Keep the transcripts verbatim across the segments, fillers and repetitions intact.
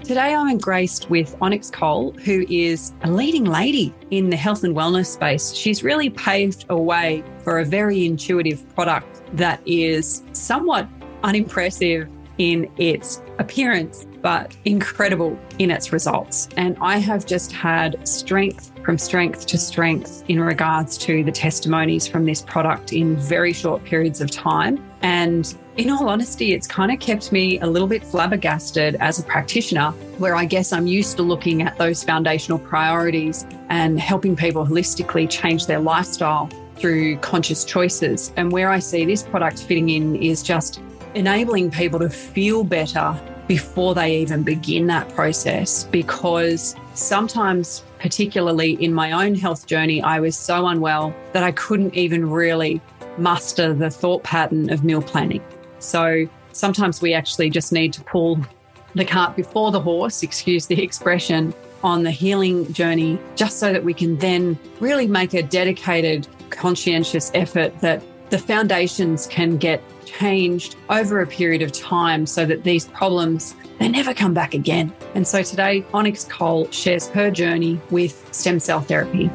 Today I'm graced with Onyx Cole, who is a leading lady in the health and wellness space. She's really paved a way for a very intuitive product that is somewhat unimpressive in its appearance, but incredible in its results. And I have just had strength from strength to strength in regards to the testimonies from this product in very short periods of time. And in all honesty, it's kind of kept me a little bit flabbergasted as a practitioner, where I guess I'm used to looking at those foundational priorities and helping people holistically change their lifestyle through conscious choices. And where I see this product fitting in is just enabling people to feel better before they even begin that process. Because sometimes, particularly in my own health journey, I was so unwell that I couldn't even really muster the thought pattern of meal planning. So sometimes we actually just need to pull the cart before the horse, excuse the expression, on the healing journey, just so that we can then really make a dedicated, conscientious effort that the foundations can get changed over a period of time so that these problems, they never come back again. And so today, Onyx Cole shares her journey with stem cell therapy.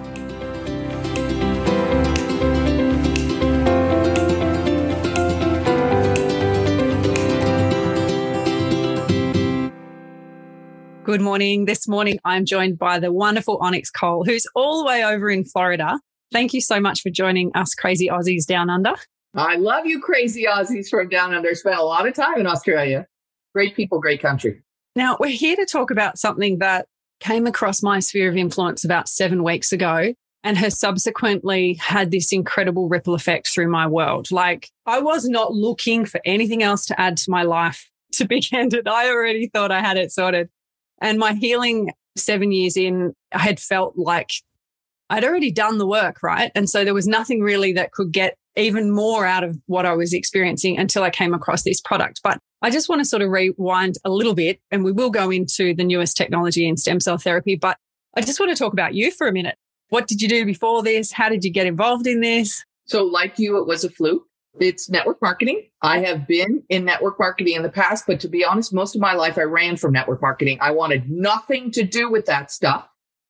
Good morning. This morning, I'm joined by the wonderful Onyx Cole, who's all the way over in Florida. Thank you so much for joining us crazy Aussies down under. I love you crazy Aussies from down under. Spent a lot of time in Australia. Great people, great country. Now, we're here to talk about something that came across my sphere of influence about seven weeks ago and has subsequently had this incredible ripple effect through my world. Like, I was not looking for anything else to add to my life, to be candid. I already thought I had it sorted. And my healing seven years in, I had felt like I'd already done the work, right? And so there was nothing really that could get even more out of what I was experiencing until I came across this product. But I just want to sort of rewind a little bit, and we will go into the newest technology in stem cell therapy. But I just want to talk about you for a minute. What did you do before this? How did you get involved in this? So like you, it was a fluke. It's network marketing. I have been in network marketing in the past, but to be honest, most of my life I ran from network marketing. I wanted nothing to do with that stuff.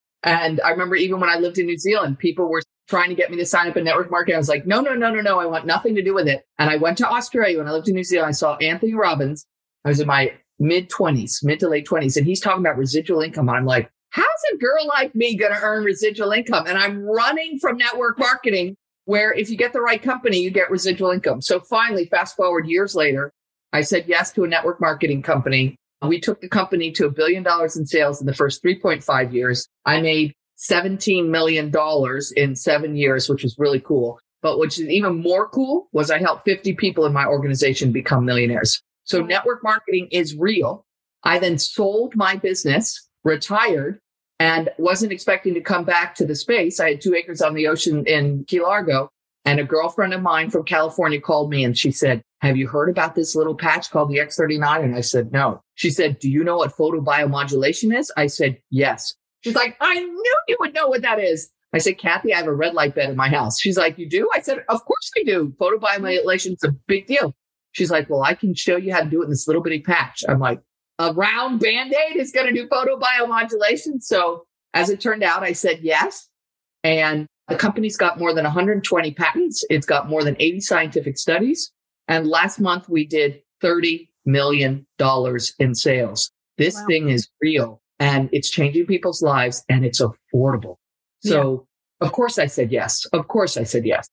And I remember even when I lived in New Zealand, people were trying to get me to sign up in network marketing. I was like, no, no, no, no, no. I want nothing to do with it. And I went to Australia when I lived in New Zealand. I saw Anthony Robbins. I was in my mid twenties, mid to late twenties. And he's talking about residual income. And I'm like, how's a girl like me going to earn residual income? And I'm running from network marketing, where if you get the right company, you get residual income. So finally, fast forward years later, I said yes to a network marketing company. We took the company to a billion dollars in sales in the first three point five years. I made seventeen million dollars in seven years, which was really cool. But which is even more cool was I helped fifty people in my organization become millionaires. So network marketing is real. I then sold my business, retired, and wasn't expecting to come back to the space. I had two acres on the ocean in Key Largo, and a girlfriend of mine from California called me and she said, have you heard about this little patch called the X thirty-nine? And I said, no. She said, do you know what photobiomodulation is? I said, yes. She's like, I knew you would know what that is. I said, Kathy, I have a red light bed in my house. She's like, you do? I said, of course I do. Photobiomodulation is a big deal. She's like, well, I can show you how to do it in this little bitty patch. I'm like, a round Band-Aid is going to do photobiomodulation. So as it turned out, I said yes. And the company's got more than one hundred twenty patents. It's got more than eighty scientific studies. And last month we did thirty million dollars in sales. This wow. thing is real and it's changing people's lives and it's affordable. So yeah. Of course I said yes. Of course I said yes.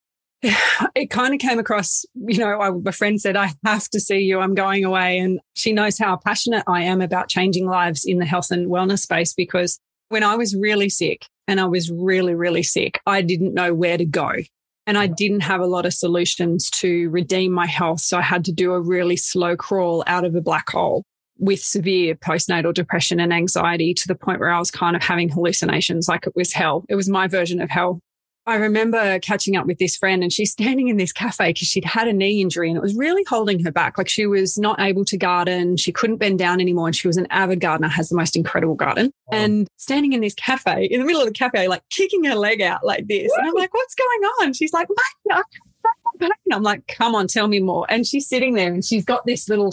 It kind of came across, you know, I, my friend said, I have to see you. I'm going away. And she knows how passionate I am about changing lives in the health and wellness space, because when I was really sick and I was really, really sick, I didn't know where to go. And I didn't have a lot of solutions to redeem my health. So I had to do a really slow crawl out of a black hole with severe postnatal depression and anxiety, to the point where I was kind of having hallucinations like it was hell. It was my version of hell. I remember catching up with this friend, and she's standing in this cafe because she'd had a knee injury and it was really holding her back. Like, she was not able to garden. She couldn't bend down anymore. And she was an avid gardener, has the most incredible garden. Wow. And standing in this cafe, in the middle of the cafe, like kicking her leg out like this. Woo! And I'm like, what's going on? She's like, mate, I can't pain. I'm like, come on, tell me more. And she's sitting there and she's got this little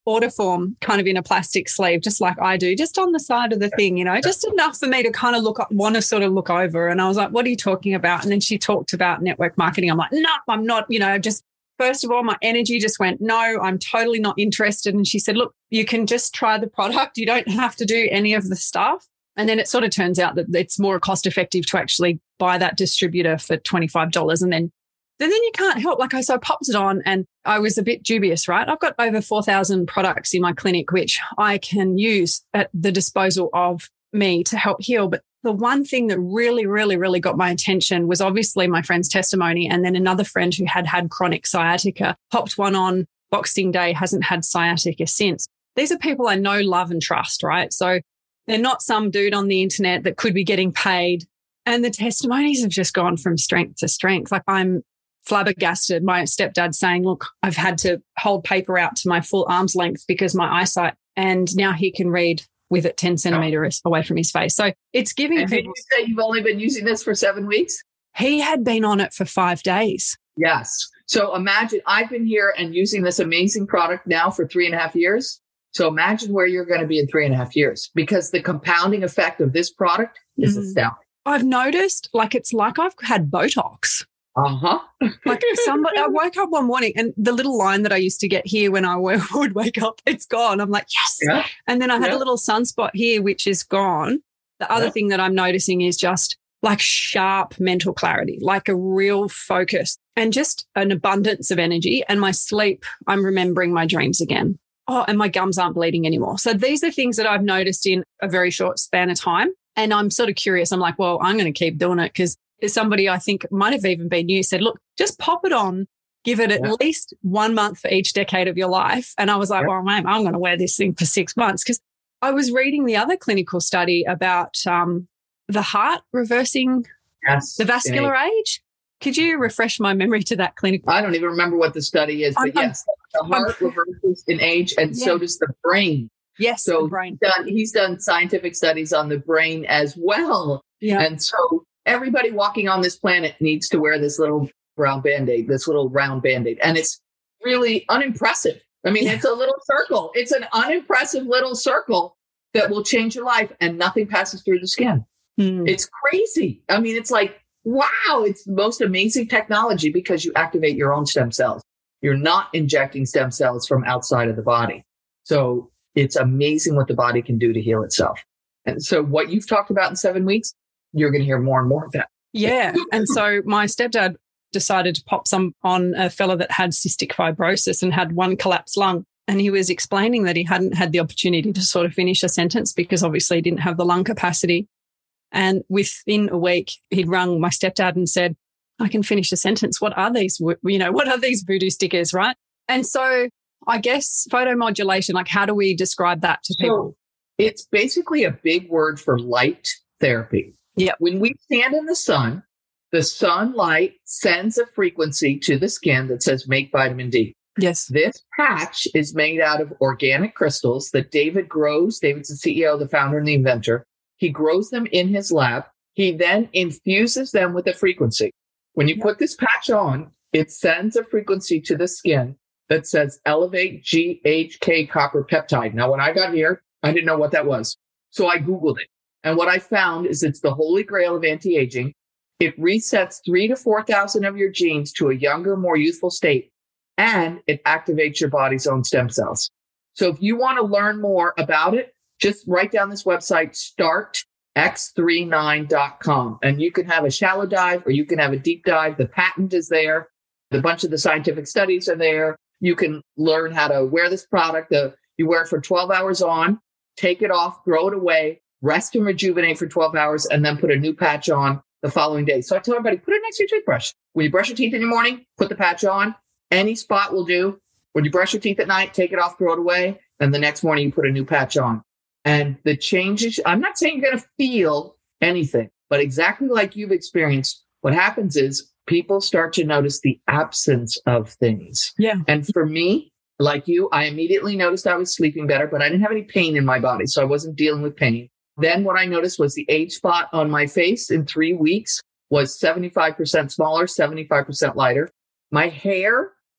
order form kind of in a plastic sleeve, just like I do, just on the side of the thing, you know, just enough for me to kind of look up, want to sort of look over. And I was like, what are you talking about? And then she talked about network marketing. I'm like, no, I'm not, you know, just first of all, my energy just went, no, I'm totally not interested. And she said, look, you can just try the product. You don't have to do any of the stuff. And then it sort of turns out that it's more cost effective to actually buy that distributor for twenty-five dollars. And then, then you can't help. Like I, so I popped it on and I was a bit dubious, right? I've got over four thousand products in my clinic, which I can use at the disposal of me to help heal. But the one thing that really, really, really got my attention was obviously my friend's testimony. And then another friend who had had chronic sciatica popped one on Boxing Day, hasn't had sciatica since. These are people I know, love and trust, right? So they're not some dude on the internet that could be getting paid. And the testimonies have just gone from strength to strength. Like I'm flabbergasted. My stepdad saying, look, I've had to hold paper out to my full arm's length because my eyesight, and now he can read with it ten centimeters away from his face. So it's giving and people. Did you say you've only been using this for seven weeks? He had been on it for five days. Yes. So imagine I've been here and using this amazing product now for three and a half years. So imagine where you're going to be in three and a half years, because the compounding effect of this product is mm. astounding. I've noticed, like, it's like I've had Botox. Uh-huh. Like somebody, I woke up one morning and the little line that I used to get here when I would wake up, it's gone. I'm like, yes. Yeah. And then I had yeah. a little sunspot here, which is gone. The other yeah. thing that I'm noticing is just like sharp mental clarity, like a real focus and just an abundance of energy. And my sleep, I'm remembering my dreams again. Oh, and my gums aren't bleeding anymore. So these are things that I've noticed in a very short span of time. And I'm sort of curious. I'm like, well, I'm going to keep doing it because somebody I think might have even been you said, look, just pop it on, give it at yeah. least one month for each decade of your life. And I was like, yeah. well, man, I'm going to wear this thing for six months because I was reading the other clinical study about um, the heart reversing yes. the vascular yeah. age. Could you refresh my memory to that clinical? I don't even remember what the study is, but I'm, yes, I'm, the heart I'm, reverses in age and yeah. so does the brain. Yes, so the brain. He's done, he's done scientific studies on the brain as well. Yeah. And so everybody walking on this planet needs to wear this little brown Band-Aid, this little round Band-Aid. And it's really unimpressive. I mean, yeah. it's a little circle. It's an unimpressive little circle that will change your life and nothing passes through the skin. Mm. It's crazy. I mean, it's like, wow, it's the most amazing technology because you activate your own stem cells. You're not injecting stem cells from outside of the body. So it's amazing what the body can do to heal itself. And so what you've talked about in seven weeks, you're going to hear more and more of that. Yeah. And so my stepdad decided to pop some on a fella that had cystic fibrosis and had one collapsed lung. And he was explaining that he hadn't had the opportunity to sort of finish a sentence because obviously he didn't have the lung capacity. And within a week, he'd rung my stepdad and said, I can finish a sentence. What are these, you know, what are these voodoo stickers, right? And so I guess photomodulation, like how do we describe that to people? So it's basically a big word for light therapy. Yeah. When we stand in the sun, the sunlight sends a frequency to the skin that says make vitamin D. Yes. This patch is made out of organic crystals that David grows. David's the C E O, the founder, and the inventor. He grows them in his lab. He then infuses them with a frequency. When you yep. put this patch on, it sends a frequency to the skin that says elevate G H K copper peptide. Now, when I got here, I didn't know what that was. So I Googled it. And what I found is it's the holy grail of anti-aging. It resets three to four thousand of your genes to a younger, more youthful state, and it activates your body's own stem cells. So if you want to learn more about it, just write down this website, start x thirty-nine dot com, and you can have a shallow dive or you can have a deep dive. The patent is there. A bunch of the scientific studies are there. You can learn how to wear this product. The, you wear it for twelve hours on, take it off, throw it away, rest and rejuvenate for twelve hours, and then put a new patch on the following day. So I tell everybody, put it next to your toothbrush. When you brush your teeth in the morning, put the patch on. Any spot will do. When you brush your teeth at night, take it off, throw it away. And the next morning, you put a new patch on. And the changes, I'm not saying you're going to feel anything, but exactly like you've experienced, what happens is people start to notice the absence of things. Yeah. And for me, like you, I immediately noticed I was sleeping better, but I didn't have any pain in my body. So I wasn't dealing with pain. Then what I noticed was the age spot on my face in three weeks was seventy-five percent smaller, seventy-five percent lighter. My hair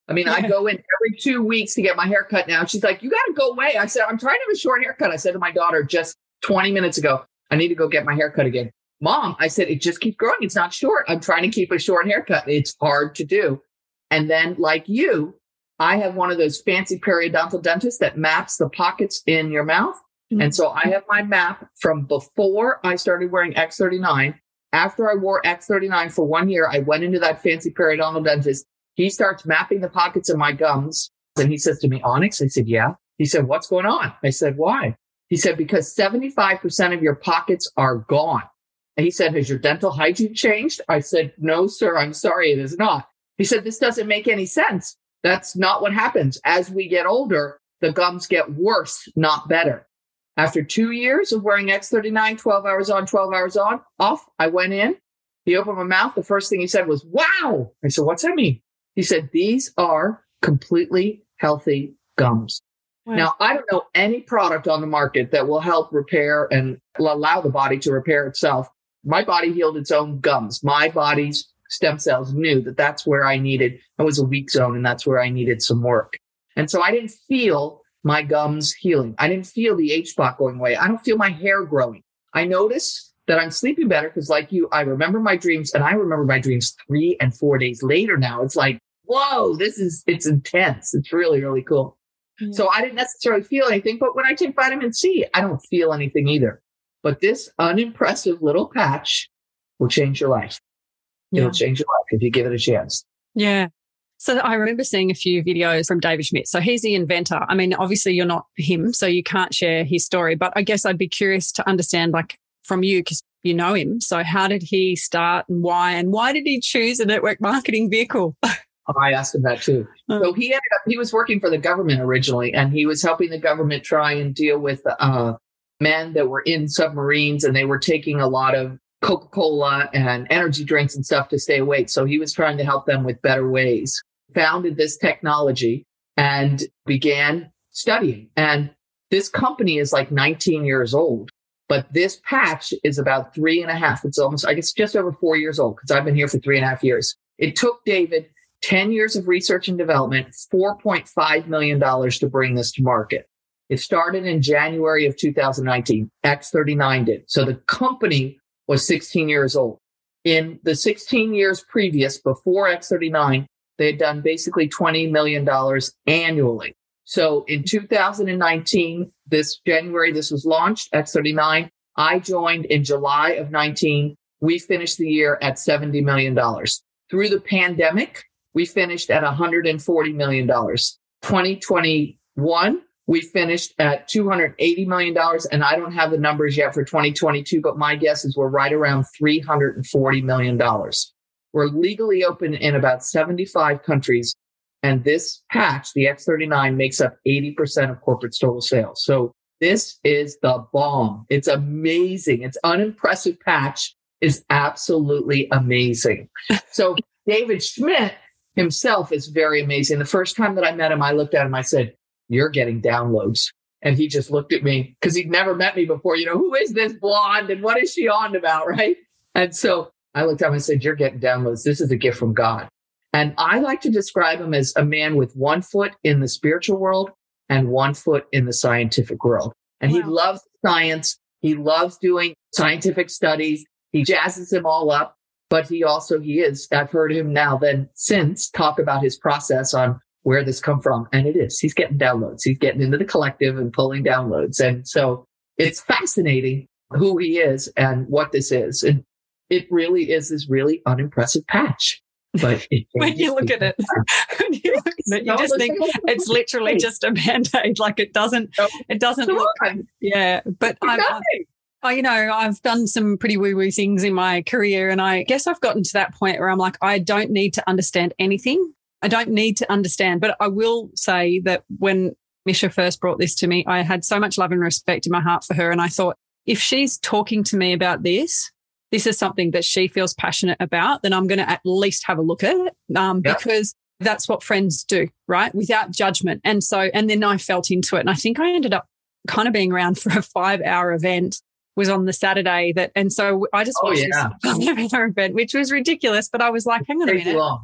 I mean, Yeah. I go in every two weeks to get my hair cut now. She's like, you got to go away. I said, I'm trying to have a short haircut. I said to my daughter just twenty minutes ago, I need to go get my haircut again. Mom, I said, it just keeps growing. It's not short. I'm trying to keep a short haircut. It's hard to do. And then like you, I have one of those fancy periodontal dentists that maps the pockets in your mouth. Mm-hmm. And so I have my map from before I started wearing X thirty-nine. After I wore X thirty-nine for one year, I went into that fancy periodontal dentist. He starts mapping the pockets of my gums. And he says to me, Onyx, I said, yeah. He said, what's going on? I said, why? He said, because seventy-five percent of your pockets are gone. And he said, has your dental hygiene changed? I said, no, sir, I'm sorry, it is not. He said, this doesn't make any sense. That's not what happens. As we get older, the gums get worse, not better. After two years of wearing X thirty-nine, twelve hours on, twelve hours on, off, I went in. He opened my mouth. The first thing he said was, wow. I said, what's that mean? He said, these are completely healthy gums. Wow. Now, I don't know any product on the market that will help repair and allow the body to repair itself. My body healed its own gums. My body's stem cells knew that that's where I needed, I was a weak zone, and that's where I needed some work. And so I didn't feel my gums healing. I didn't feel the H spot going away. I don't feel my hair growing. I notice that I'm sleeping better because like you, I remember my dreams, and I remember my dreams three and four days later now. It's like, whoa, this is, it's intense. It's really, really cool. Yeah. So I didn't necessarily feel anything, but when I take vitamin C, I don't feel anything either. But this unimpressive little patch will change your life. Yeah. It'll change your life if you give it a chance. Yeah. So I remember seeing a few videos from David Schmidt. So he's the inventor. I mean, obviously you're not him, so you can't share his story, but I guess I'd be curious to understand, like, from you, because you know him. So how did he start and why? And why did he choose a network marketing vehicle? I asked him that too. Oh. So he ended up, he was working for the government originally, and he was helping the government try and deal with uh, men that were in submarines, and they were taking a lot of Coca-Cola and energy drinks and stuff to stay awake. So he was trying to help them with better ways. Founded this technology and began studying. And this company is like nineteen years old, but this patch is about three and a half. It's almost, I guess, just over four years old because I've been here for three and a half years. It took David ten years of research and development, four point five million dollars to bring this to market. It started in January of two thousand nineteen. X thirty-nine did. So the company was sixteen years old. In the sixteen years previous, before X thirty-nine, they had done basically twenty million dollars annually. So in two thousand nineteen, this January, this was launched, X thirty-nine. I joined in July of nineteen. We finished the year at seventy million dollars. Through the pandemic, we finished at one hundred forty million dollars. twenty twenty-one, we finished at two hundred eighty million dollars. And I don't have the numbers yet for twenty twenty-two, but my guess is we're right around three hundred forty million dollars. We're legally open in about seventy-five countries. And this patch, the X thirty-nine, makes up eighty percent of corporate total sales. So this is the bomb. It's amazing. It's unimpressive patch is absolutely amazing. So David Schmidt himself is very amazing. The first time that I met him, I looked at him, I said, you're getting downloads. And he just looked at me because he'd never met me before. You know, who is this blonde and what is she on about? Right. And so I looked at him and said, you're getting downloads. This is a gift from God. And I like to describe him as a man with one foot in the spiritual world and one foot in the scientific world. And wow. He loves science. He loves doing scientific studies. He jazzes them all up. But he also, he is, I've heard him now then since talk about his process on where this come from. And it is, he's getting downloads. He's getting into the collective and pulling downloads. And so it's fascinating who he is and what this is. And it really is this really unimpressive patch. But it, when you look at it, when you, look at it, you just think it's literally just a Band-Aid. Like it doesn't, it doesn't look, yeah. But I'm, I, you know, I've done some pretty woo-woo things in my career, and I guess I've gotten to that point where I'm like, I don't need to understand anything. I don't need to understand. But I will say that when Misha first brought this to me, I had so much love and respect in my heart for her. And I thought, if she's talking to me about this, this is something that she feels passionate about, then I'm going to at least have a look at it um, yep. because that's what friends do, right? Without judgment. And so, and then I felt into it. And I think I ended up kind of being around for a five hour event, was on the Saturday that, and so I just oh, watched yeah. this event, which was ridiculous. But I was like, hang on a minute.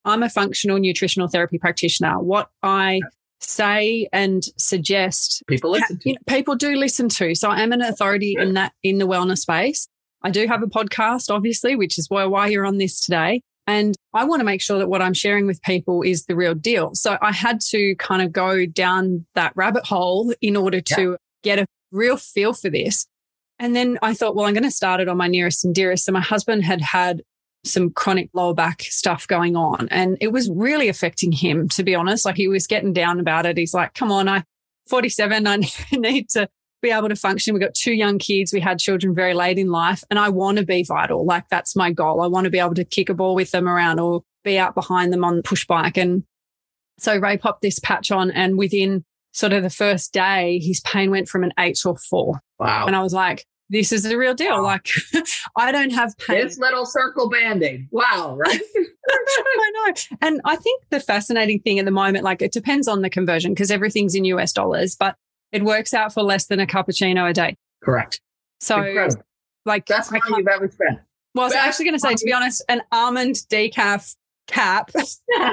I'm a functional nutritional therapy practitioner. What I say and suggest, people listen to. You know, people do listen to. So I am an authority in that, in the wellness space. I do have a podcast, obviously, which is why, why you're on this today. And I want to make sure that what I'm sharing with people is the real deal. So I had to kind of go down that rabbit hole in order to yeah. get a real feel for this. And then I thought, well, I'm going to start it on my nearest and dearest. So my husband had had some chronic lower back stuff going on, and it was really affecting him, to be honest. Like, he was getting down about it. He's like, come on, I'm forty-seven. I need to be able to function. We've got two young kids. We had children very late in life, and I want to be vital. Like, that's my goal. I want to be able to kick a ball with them around or be out behind them on the push bike. And so Ray popped this patch on, and within sort of the first day, his pain went from an eight to a four. Wow. And I was like, this is the real deal. Like, I don't have pain. This little circle Band-Aid. Wow, right? I know. And I think the fascinating thing at the moment, like, it depends on the conversion because everything's in U S dollars, but it works out for less than a cappuccino a day. Correct. So, incredible. Like, that's how you've ever spent. Well, I was actually going to say, to be honest, an almond decaf cap that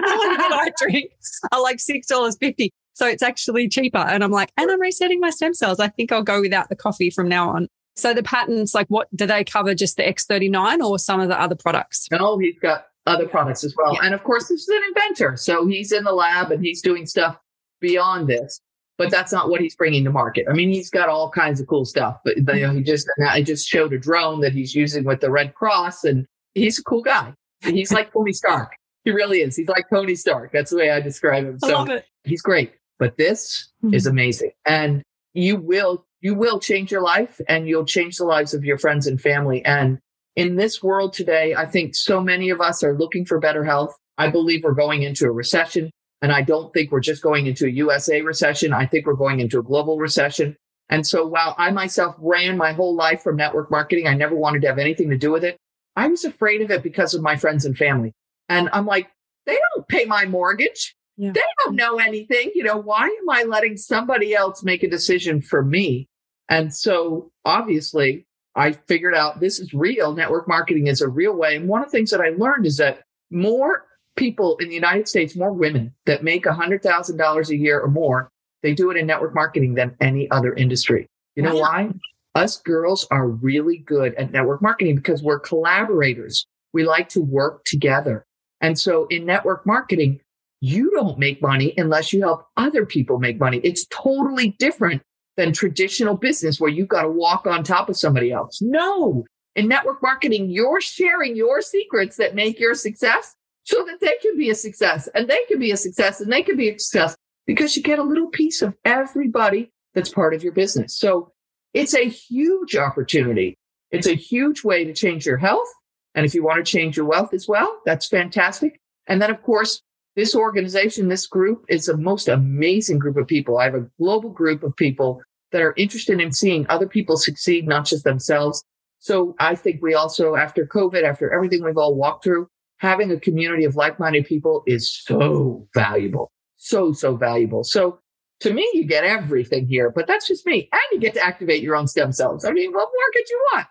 I drink are like six dollars fifty. So it's actually cheaper. And I'm like, and I'm resetting my stem cells. I think I'll go without the coffee from now on. So the patents, like, what do they cover? Just the X thirty-nine or some of the other products? No, he's got other products as well. Yeah. And of course, this is an inventor. So he's in the lab and he's doing stuff beyond this, but that's not what he's bringing to market. I mean, he's got all kinds of cool stuff, but you know, he just, I just showed a drone that he's using with the Red Cross, and he's a cool guy. He's like Tony Stark. He really is. He's like Tony Stark. That's the way I describe him. I so love it. He's great, but this mm-hmm. is amazing. And you will You will change your life, and you'll change the lives of your friends and family. And in this world today, I think so many of us are looking for better health. I believe we're going into a recession, and I don't think we're just going into a U S A recession. I think we're going into a global recession. And so while I myself ran my whole life from network marketing, I never wanted to have anything to do with it. I was afraid of it because of my friends and family. And I'm like, they don't pay my mortgage. Yeah. They don't know anything. You know, why am I letting somebody else make a decision for me? And so obviously I figured out this is real. Network marketing is a real way. And one of the things that I learned is that more people in the United States, more women that make one hundred thousand dollars a year or more, they do it in network marketing than any other industry. You know why? Us girls are really good at network marketing because we're collaborators. We like to work together. And so in network marketing, you don't make money unless you help other people make money. It's totally different than traditional business where you've got to walk on top of somebody else. No, in network marketing, you're sharing your secrets that make your success so that they can be a success, and they can be a success, and they can be a success because you get a little piece of everybody that's part of your business. So it's a huge opportunity. It's a huge way to change your health. And if you want to change your wealth as well, that's fantastic. And then, of course, this organization, this group is the most amazing group of people. I have a global group of people that are interested in seeing other people succeed, not just themselves. So I think we also, after COVID, after everything we've all walked through, having a community of like-minded people is so valuable, so, so valuable. So to me, you get everything here, but that's just me. And you get to activate your own stem cells. I mean, what more could you want?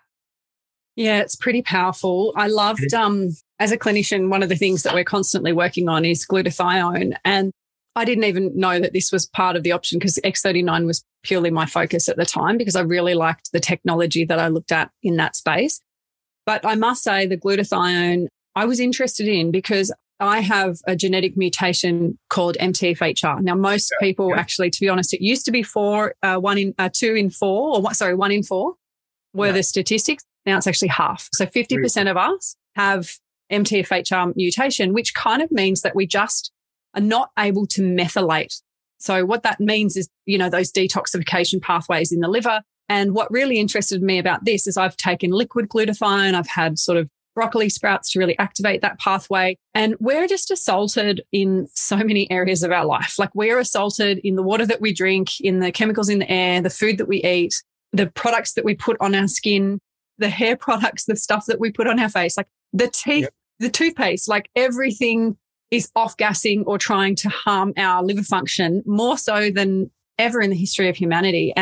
Yeah, it's pretty powerful. I loved, um, as a clinician, one of the things that we're constantly working on is glutathione. And I didn't even know that this was part of the option because X thirty-nine was purely my focus at the time because I really liked the technology that I looked at in that space. But I must say the glutathione I was interested in because I have a genetic mutation called M T F H R. Now, most yeah, people yeah. actually, to be honest, it used to be four, uh, one in, uh, two in four, or what, sorry, one in four were yeah. the statistics. Now it's actually half. So fifty percent of us have M T F H R mutation, which kind of means that we just are not able to methylate. So what that means is, you know, those detoxification pathways in the liver. And what really interested me about this is I've taken liquid glutathione. I've had sort of broccoli sprouts to really activate that pathway. And we're just assaulted in so many areas of our life. Like we're assaulted in the water that we drink, in the chemicals in the air, the food that we eat, the products that we put on our skin, the hair products, the stuff that we put on our face, like the teeth, yep. the toothpaste, like everything is off-gassing or trying to harm our liver function more so than ever in the history of humanity. And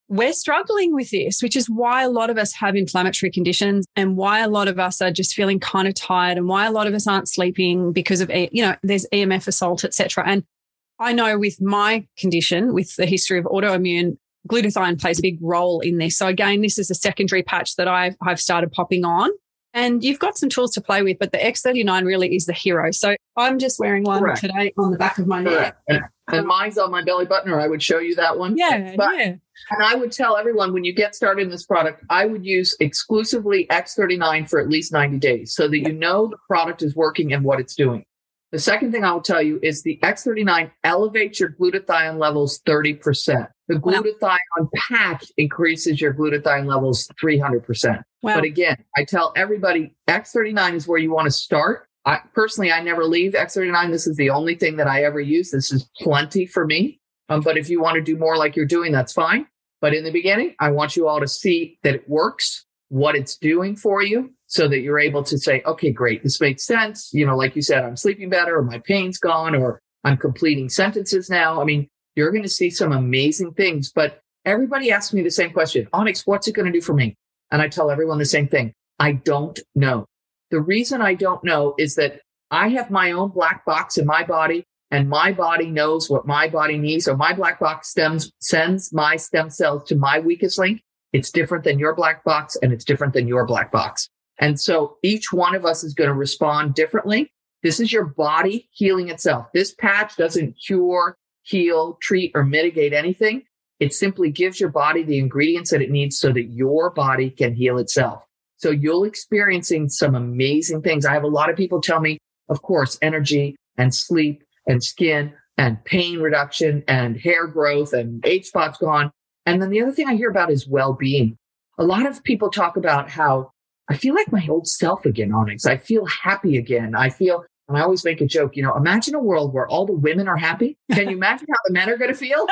we're struggling with this, which is why a lot of us have inflammatory conditions and why a lot of us are just feeling kind of tired and why a lot of us aren't sleeping because of, you know, there's E M F assault, et cetera. And I know with my condition, with the history of autoimmune, glutathione plays a big role in this. So again, this is a secondary patch that I've, I've started popping on. And you've got some tools to play with, but the X thirty-nine really is the hero. So I'm just wearing one Correct. Today on the back of my neck. And, and mine's on my belly button, or I would show you that one. Yeah, but, yeah. And I would tell everyone when you get started in this product, I would use exclusively X thirty-nine for at least ninety days so that you know the product is working and what it's doing. The second thing I will tell you is the X thirty-nine elevates your glutathione levels thirty percent. The glutathione wow. patch increases your glutathione levels three hundred percent. Wow. But again, I tell everybody X thirty-nine is where you want to start. I personally, I never leave X thirty-nine. This is the only thing that I ever use. This is plenty for me. Um, but if you want to do more like you're doing, that's fine. But in the beginning, I want you all to see that it works, what it's doing for you, so that you're able to say, okay, great, this makes sense. You know, like you said, I'm sleeping better, or my pain's gone, or I'm completing sentences now. I mean, you're going to see some amazing things. But everybody asks me the same question, Onyx, what's it going to do for me? And I tell everyone the same thing. I don't know. The reason I don't know is that I have my own black box in my body, and my body knows what my body needs. So my black box stems, sends my stem cells to my weakest link. It's different than your black box, and it's different than your black box. And so each one of us is going to respond differently. This is your body healing itself. This patch doesn't cure, heal, treat, or mitigate anything. It simply gives your body the ingredients that it needs so that your body can heal itself. So you'll experiencing some amazing things. I have a lot of people tell me, of course, energy and sleep and skin and pain reduction and hair growth and age spots gone. And then the other thing I hear about is well-being. A lot of people talk about how I feel like my old self again, Onyx. I feel happy again. I feel, and I always make a joke, you know, imagine a world where all the women are happy. Can you imagine how the men are going to feel?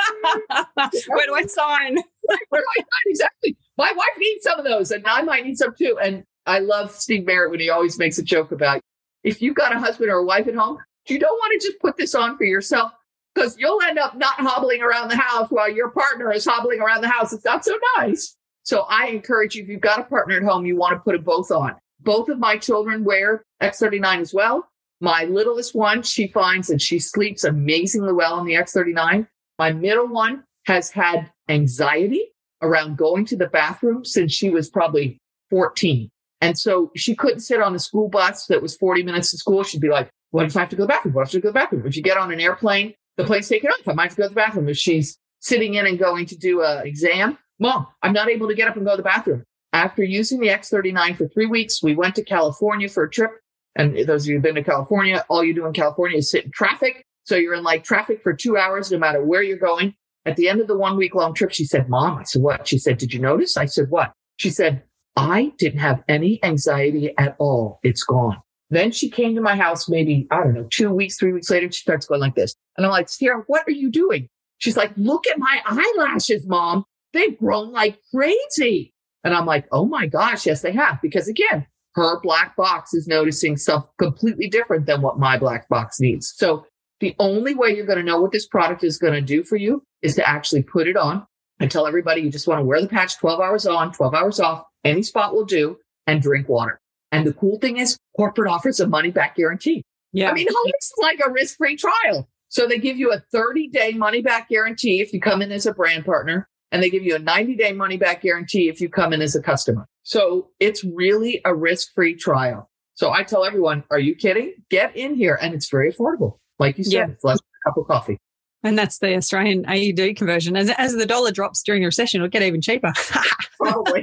Where do I sign? Where do I sign? Exactly. My wife needs some of those, and I might need some too. And I love Steve Merritt when he always makes a joke about, if you've got a husband or a wife at home, you don't want to just put this on for yourself, because you'll end up not hobbling around the house while your partner is hobbling around the house. It's not so nice. So I encourage you, if you've got a partner at home, you want to put it both on. Both of my children wear X thirty-nine as well. My littlest one, she finds that she sleeps amazingly well on the X thirty-nine. My middle one has had anxiety around going to the bathroom since she was probably fourteen. And so she couldn't sit on a school bus that was forty minutes to school. She'd be like, what if I have to go to the bathroom? What if I have to go to the bathroom? If you get on an airplane, the plane's taken off. I might have to go to the bathroom. If she's sitting in and going to do an exam, Mom, I'm not able to get up and go to the bathroom. After using the X thirty-nine for three weeks, we went to California for a trip. And those of you who've been to California, all you do in California is sit in traffic. So you're in like traffic for two hours, no matter where you're going. At the end of the one week long trip, she said, Mom, I said, what? She said, did you notice? I said, what? She said, I didn't have any anxiety at all. It's gone. Then she came to my house maybe, I don't know, two weeks, three weeks later. She starts going like this. And I'm like, Sierra, what are you doing? She's like, look at my eyelashes, Mom. They've grown like crazy. And I'm like, oh my gosh, yes, they have. Because again, her black box is noticing something completely different than what my black box needs. So the only way you're going to know what this product is going to do for you is to actually put it on. I tell everybody, you just want to wear the patch twelve hours on, twelve hours off. Any spot will do, and drink water. And the cool thing is, corporate offers a money-back guarantee. Yeah, I mean, it's like a risk-free trial. So they give you a thirty-day money-back guarantee if you come in as a brand partner, and they give you a ninety-day money-back guarantee if you come in as a customer. So it's really a risk-free trial. So I tell everyone, are you kidding? Get in here, and it's very affordable. Like you said, yeah. It's less than a cup of coffee. And that's the Australian A U D conversion. As, as the dollar drops during a recession, it'll get even cheaper. Probably.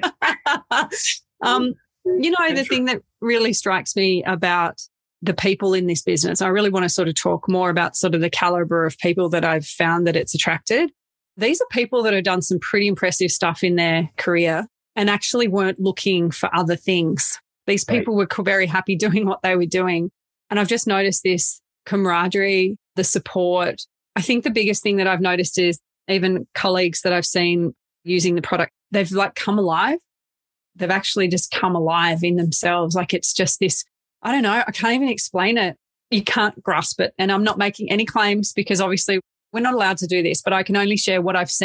um, you know, the thing that really strikes me about the people in this business, I really want to sort of talk more about sort of the caliber of people that I've found that it's attracted. These are people that have done some pretty impressive stuff in their career and actually weren't looking for other things. These people right. were very happy doing what they were doing. And I've just noticed this camaraderie, the support. I think the biggest thing that I've noticed is even colleagues that I've seen using the product, they've like come alive. They've actually just come alive in themselves. Like it's just this, I don't know, I can't even explain it. You can't grasp it. And I'm not making any claims because obviously we're not allowed to do this, but I can only share what I've seen.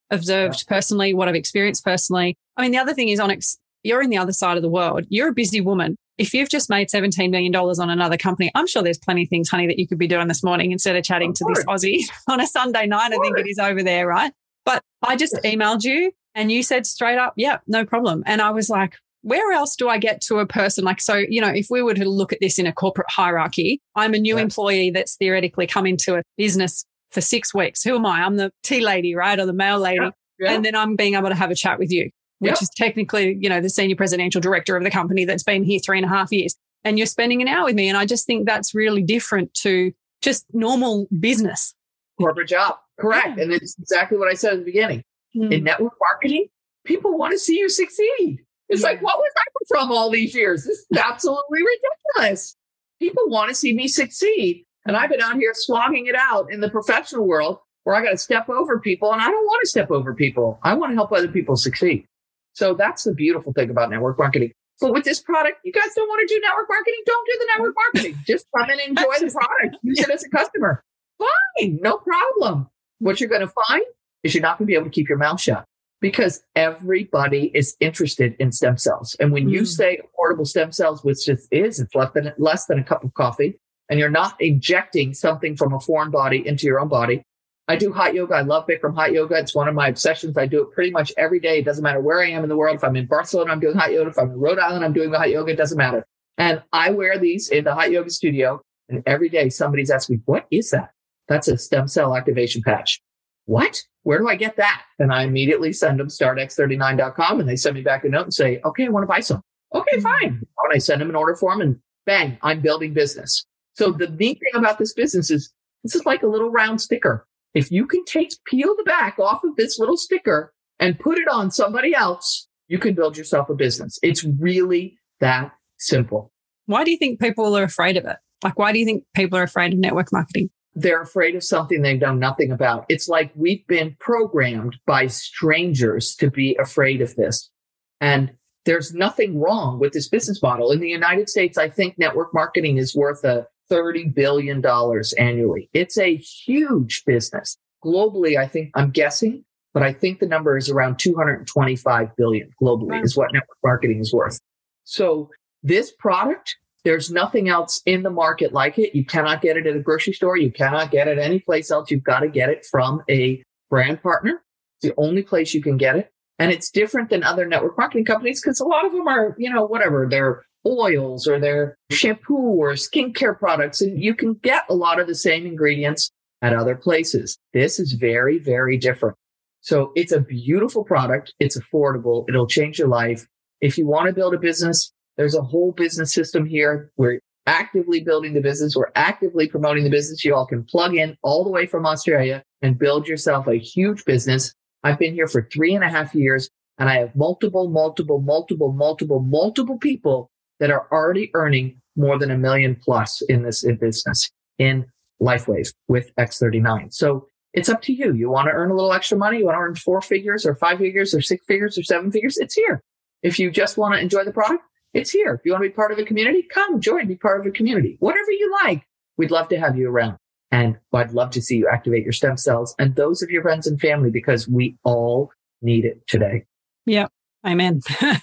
observed yeah. personally, what I've experienced personally. I mean, the other thing is, Onyx, you're in the other side of the world. You're a busy woman. If you've just made seventeen million dollars on another company, I'm sure there's plenty of things, honey, that you could be doing this morning instead of chatting of to course. This Aussie on a Sunday night. I think it is over there, right? But I just emailed you and you said straight up, yeah, no problem. And I was like, where else do I get to a person? Like, so, you know, if we were to look at this in a corporate hierarchy, I'm a new yeah. employee that's theoretically come into a business for six weeks. Who am I? I'm the tea lady, right? Or the mail lady. Yeah. Yeah. And then I'm being able to have a chat with you, which yep. is technically, you know, the senior presidential director of the company that's been here three and a half years. And you're spending an hour with me. And I just think that's really different to just normal business. Corporate job. Correct. Yeah. And it's exactly what I said at the beginning. Mm. In network marketing, people want to see you succeed. It's yeah. like, what was I from all these years? This is absolutely ridiculous. People want to see me succeed. And I've been out here slogging it out in the professional world where I got to step over people, and I don't want to step over people. I want to help other people succeed. So that's the beautiful thing about network marketing. But with this product, you guys don't want to do network marketing? Don't do the network marketing. Just come and enjoy the product. Use it as a customer. Fine, no problem. What you're going to find is you're not going to be able to keep your mouth shut because everybody is interested in stem cells. And when mm. you say affordable stem cells, which it is, it's less than, less than a cup of coffee, and you're not injecting something from a foreign body into your own body. I do hot yoga. I love Bikram hot yoga. It's one of my obsessions. I do it pretty much every day. It doesn't matter where I am in the world. If I'm in Barcelona, I'm doing hot yoga. If I'm in Rhode Island, I'm doing hot yoga. It doesn't matter. And I wear these in the hot yoga studio. And every day somebody's asking me, what is that? That's a stem cell activation patch. What? Where do I get that? And I immediately send them start x thirty-nine dot com and they send me back a note and say, okay, I want to buy some. Okay, fine. And I send them an order form and bang, I'm building business. So the neat thing about this business is this is like a little round sticker. If you can take, peel the back off of this little sticker and put it on somebody else, you can build yourself a business. It's really that simple. Why do you think people are afraid of it? Like, why do you think people are afraid of network marketing? They're afraid of something they've done nothing about. It's like we've been programmed by strangers to be afraid of this. And there's nothing wrong with this business model. In the United States, I think network marketing is worth a thirty billion dollars annually. It's a huge business. Globally, I think, I'm guessing, but I think the number is around two hundred twenty-five billion globally wow. is what network marketing is worth. So this product, there's nothing else in the market like it. You cannot get it at a grocery store. You cannot get it any place else. You've got to get it from a brand partner. It's the only place you can get it. And it's different than other network marketing companies because a lot of them are, you know, whatever, they're oils or their shampoo or skincare products. And you can get a lot of the same ingredients at other places. This is very, very different. So it's a beautiful product. It's affordable. It'll change your life. If you want to build a business, there's a whole business system here. We're actively building the business. We're actively promoting the business. You all can plug in all the way from Australia and build yourself a huge business. I've been here for three and a half years and I have multiple, multiple, multiple, multiple, multiple people that are already earning more than a million plus in this in business in LifeWave with X thirty-nine. So it's up to you. You want to earn a little extra money? You want to earn four figures or five figures or six figures or seven figures? It's here. If you just want to enjoy the product, it's here. If you want to be part of a community, come join, be part of a community. Whatever you like, we'd love to have you around. And I'd love to see you activate your stem cells and those of your friends and family because we all need it today. Yeah. Amen.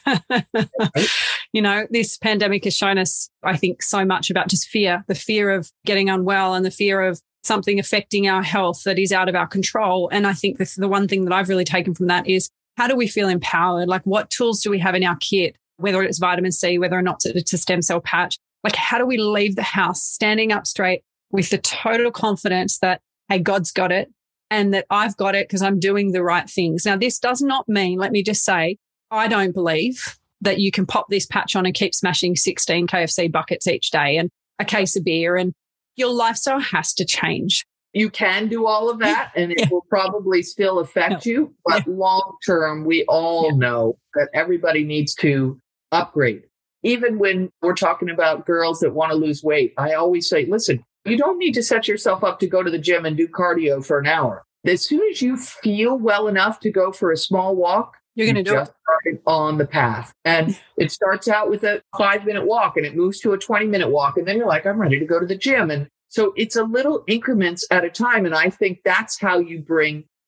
You know, this pandemic has shown us, I think, so much about just fear, the fear of getting unwell and the fear of something affecting our health that is out of our control. And I think the, the one thing that I've really taken from that is how do we feel empowered? Like what tools do we have in our kit, whether it's vitamin C, whether or not it's a stem cell patch? Like how do we leave the house standing up straight with the total confidence that, hey, God's got it and that I've got it because I'm doing the right things. Now, this does not mean, let me just say, I don't believe that you can pop this patch on and keep smashing sixteen K F C buckets each day and a case of beer and your lifestyle has to change. You can do all of that and it yeah. will probably still affect no. you. But yeah. long term, we all yeah. know that everybody needs to upgrade. Even when we're talking about girls that want to lose weight, I always say, listen, you don't need to set yourself up to go to the gym and do cardio for an hour. As soon as you feel well enough to go for a small walk, you're going to do just it. Started on the path. And it starts out with a five minute walk and it moves to a twenty minute walk. And then you're like, I'm ready to go to the gym. And so it's a little increments at a time. And I think that's how you bring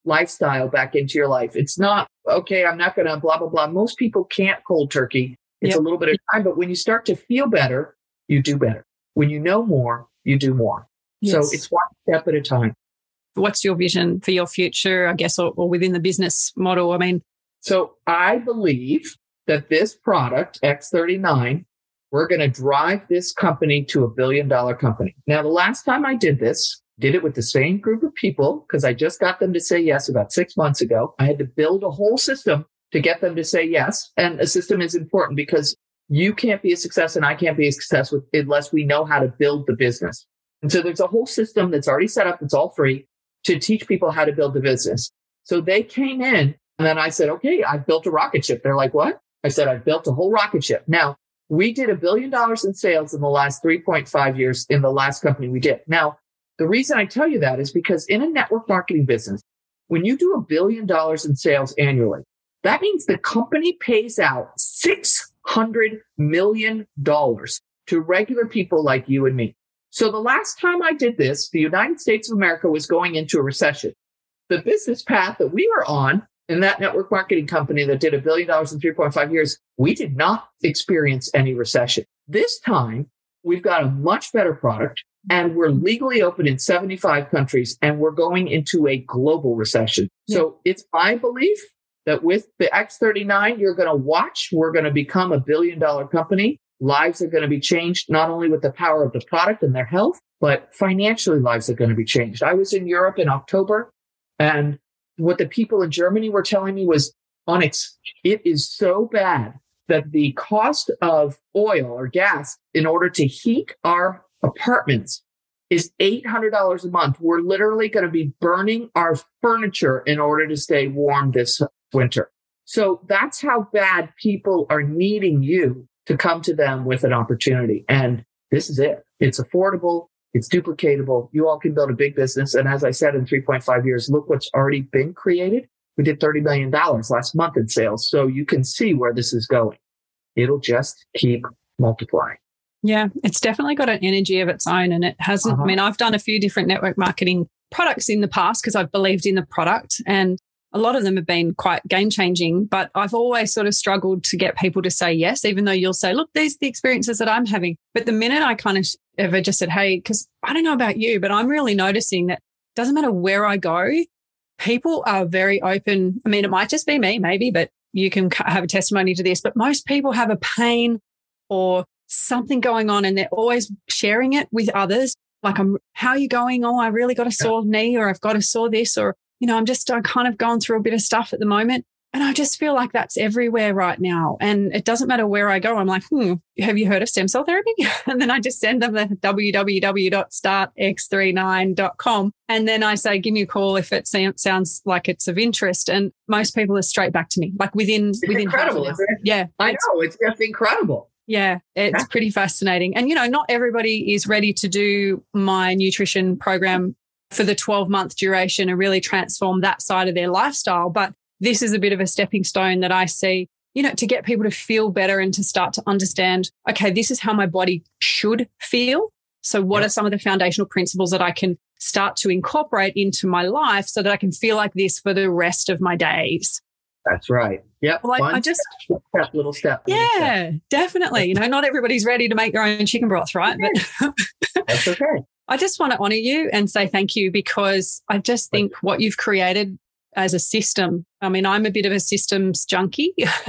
lifestyle back into your life. It's not, okay, I'm not going to blah, blah, blah. Most people can't cold turkey. It's yep. a little bit of time, but when you start to feel better, you do better. When you know more, you do more. Yes. So it's one step at a time. What's your vision for your future, I guess, or, or within the business model? I mean, so I believe that this product, X thirty-nine, we're going to drive this company to a billion dollar company. Now, the last time I did this, did it with the same group of people because I just got them to say yes about six months ago. I had to build a whole system to get them to say yes. And a system is important because you can't be a success and I can't be a success with, unless we know how to build the business. And so there's a whole system that's already set up. It's all free to teach people how to build the business. So they came in and then I said, okay, I've built a rocket ship. They're like, what? I said, I've built a whole rocket ship. Now, we did a billion dollars in sales in the last three point five years in the last company we did. Now, the reason I tell you that is because in a network marketing business, when you do a billion dollars in sales annually, that means the company pays out six hundred million dollars to regular people like you and me. So the last time I did this, the United States of America was going into a recession. The business path that we were on in that network marketing company that did a billion dollars in three point five years, we did not experience any recession. This time, we've got a much better product and we're legally open in seventy-five countries and we're going into a global recession. Yeah. So it's my belief that with the X thirty-nine, you're going to watch, we're going to become a billion dollar company. Lives are going to be changed, not only with the power of the product and their health, but financially lives are going to be changed. I was in Europe in October and what the people in Germany were telling me was, Onyx, it is so bad that the cost of oil or gas in order to heat our apartments is eight hundred dollars a month. We're literally going to be burning our furniture in order to stay warm this winter. So that's how bad people are needing you to come to them with an opportunity. And this is it. It's affordable. It's duplicatable. You all can build a big business. And as I said, in three point five years, look what's already been created. We did thirty million dollars last month in sales. So you can see where this is going. It'll just keep multiplying. Yeah, it's definitely got an energy of its own. And it hasn't, uh-huh. I mean, I've done a few different network marketing products in the past because I've believed in the product. And a lot of them have been quite game changing, but I've always sort of struggled to get people to say yes, even though you'll say, look, these are the experiences that I'm having. But the minute I kind of ever just said, hey, because I don't know about you, but I'm really noticing that it doesn't matter where I go, people are very open. I mean, it might just be me, maybe, but you can have a testimony to this. But most people have a pain or something going on and they're always sharing it with others. Like, I'm, how are you going? Oh, I really got a sore knee, or I've got a sore this, or you know, I'm just I'm kind of going through a bit of stuff at the moment. And I just feel like that's everywhere right now. And it doesn't matter where I go. I'm like, hmm, have you heard of stem cell therapy? And then I just send them the w w w dot start x thirty-nine dot com. And then I say, give me a call if it sounds like it's of interest. And most people are straight back to me, like within, it's within incredible, isn't it? Yeah. I know. It's just incredible. Yeah, it's yeah. pretty fascinating. And, you know, not everybody is ready to do my nutrition program for the twelve month duration and really transform that side of their lifestyle. But this is a bit of a stepping stone that I see, you know, to get people to feel better and to start to understand, okay, this is how my body should feel. So what yeah. are some of the foundational principles that I can start to incorporate into my life so that I can feel like this for the rest of my days? That's right. Yep. Well, I, I just step, step, little step. Yeah, little step. Definitely. You know, not everybody's ready to make their own chicken broth, right? But that's okay. I just want to honor you and say thank you, because I just think what you've created as a system, I mean, I'm a bit of a systems junkie.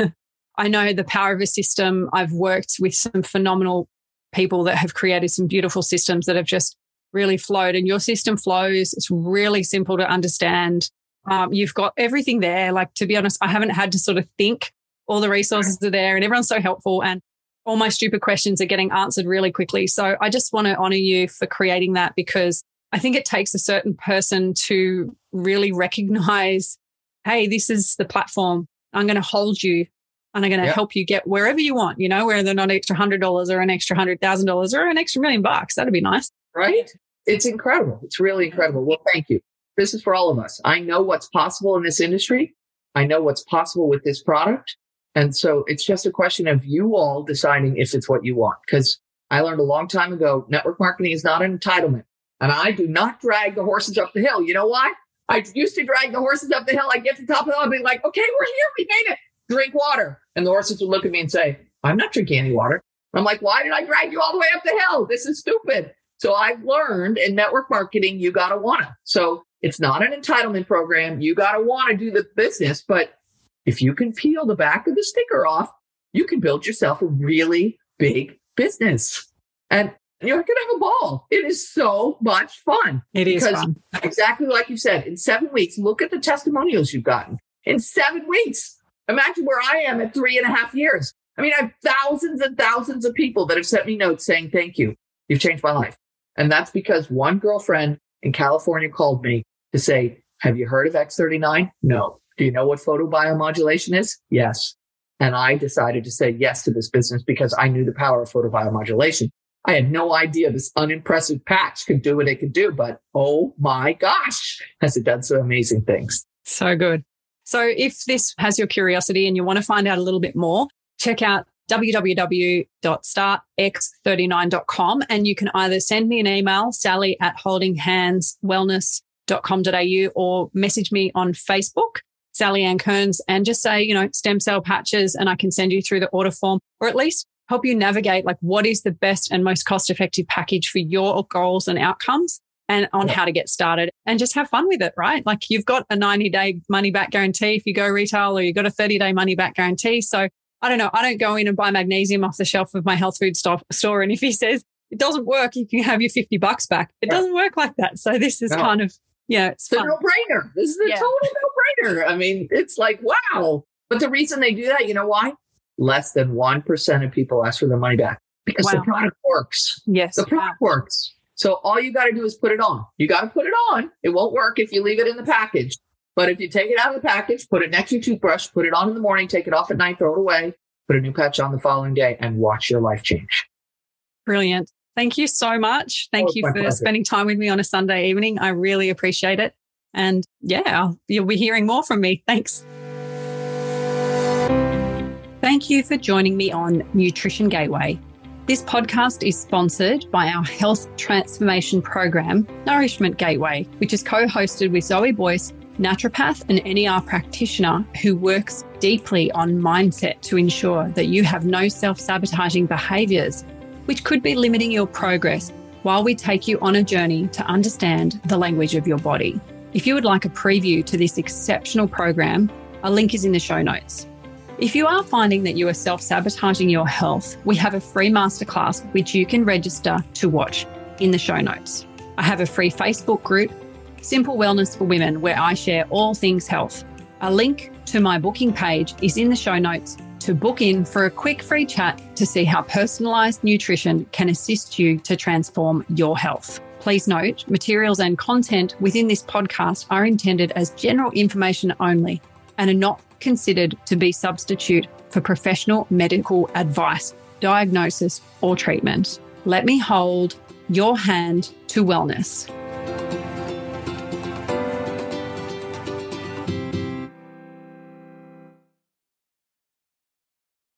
I know the power of a system. I've worked with some phenomenal people that have created some beautiful systems that have just really flowed, and your system flows. It's really simple to understand. Um, you've got everything there. Like, to be honest, I haven't had to sort of think. All the resources are there and everyone's so helpful, and all my stupid questions are getting answered really quickly. So I just want to honor you for creating that, because I think it takes a certain person to really recognize, hey, this is the platform. I'm going to hold you and I'm going to yep. help you get wherever you want, you know, whether not an extra one hundred dollars or an extra one hundred thousand dollars or an extra million bucks. That'd be nice. Right? It's incredible. It's really incredible. Well, thank you. This is for all of us. I know what's possible in this industry. I know what's possible with this product. And so it's just a question of you all deciding if it's what you want. Because I learned a long time ago, network marketing is not an entitlement. And I do not drag the horses up the hill. You know why? I used to drag the horses up the hill. I'd get to the top of the hill and be like, okay, we're here. We made it. Drink water. And the horses would look at me and say, I'm not drinking any water. I'm like, why did I drag you all the way up the hill? This is stupid. So I've learned in network marketing, you got to want to. So it's not an entitlement program. You got to want to do the business. But if you can peel the back of the sticker off, you can build yourself a really big business. And you're going to have a ball. It is so much fun. It is because fun. Exactly like you said, in seven weeks, look at the testimonials you've gotten. In seven weeks, imagine where I am at three and a half years. I mean, I have thousands and thousands of people that have sent me notes saying, thank you. You've changed my life. And that's because one girlfriend in California called me to say, have you heard of X thirty-nine? No. Do you know what photobiomodulation is? Yes. And I decided to say yes to this business because I knew the power of photobiomodulation. I had no idea this unimpressive patch could do what it could do, but oh my gosh, has it done some amazing things. So good. So if this has your curiosity and you want to find out a little bit more, check out w w w dot start x thirty-nine dot com and you can either send me an email, Sally at holding hands wellness dot com dot a u, or message me on Facebook, Sally Ann Kearns, and just say, you know, stem cell patches, and I can send you through the order form, or at least help you navigate like what is the best and most cost-effective package for your goals and outcomes and on how to get started and just have fun with it, right? Like you've got a ninety-day money-back guarantee if you go retail, or you've got a thirty-day money-back guarantee. So I don't know. I don't go in and buy magnesium off the shelf of my health food store. And if he says it doesn't work, you can have your fifty bucks back. It doesn't work like that. So this is no. kind of, yeah, it's, it's fun. a no-brainer. This is a yeah. total no-brainer. I mean, it's like, wow. But the reason they do that, you know why? Less than one percent of people ask for their money back because wow. the product works. Yes. The product wow. works. So all you got to do is put it on. You got to put it on. It won't work if you leave it in the package. But if you take it out of the package, put it next to your toothbrush, put it on in the morning, take it off at night, throw it away, put a new patch on the following day, and watch your life change. Brilliant. Thank you so much. Thank oh, you for pleasure. spending time with me on a Sunday evening. I really appreciate it. And yeah, you'll be hearing more from me. Thanks. Thank you for joining me on Nutrition Gateway. This podcast is sponsored by our health transformation program, Nourishment Gateway, which is co-hosted with Zoe Boyce, naturopath and N E R practitioner who works deeply on mindset to ensure that you have no self-sabotaging behaviors, which could be limiting your progress, while we take you on a journey to understand the language of your body. If you would like a preview to this exceptional program, a link is in the show notes. If you are finding that you are self-sabotaging your health, we have a free masterclass which you can register to watch in the show notes. I have a free Facebook group, Simple Wellness for Women, where I share all things health. A link to my booking page is in the show notes to book in for a quick free chat to see how personalized nutrition can assist you to transform your health. Please note, materials and content within this podcast are intended as general information only and are not considered to be substitute for professional medical advice, diagnosis, or treatment. Let me hold your hand to wellness.